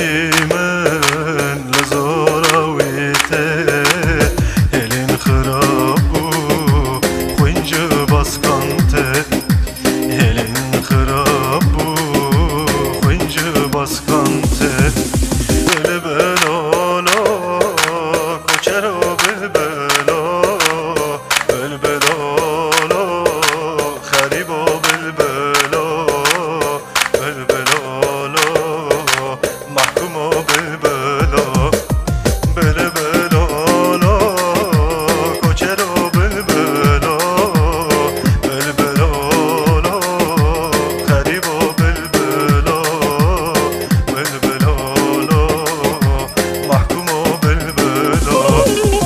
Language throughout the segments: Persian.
جی من لزاراویته هلین خرابو خوینج باسکانته هلین خرابو خوینج باسکانته بل بلالا کوچرو بل بلا بل بلالا خریبا بل بلا بل بلالا محکوما بل بلا بل بلالا کوچرو بل بلا بل بلالا خریبا بل بلا بل بلالا محکوما بل بلا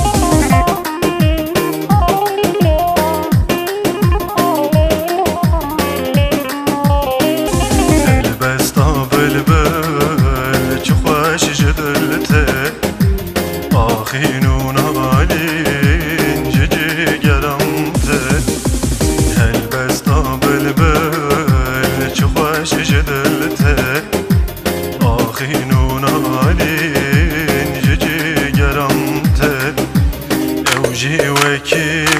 البستا بلبل چه خوش جدلته آخینون آلین جگرمته البستا بلبل چه خوش جدلته آخینون آلین جگرمته اوجی وکی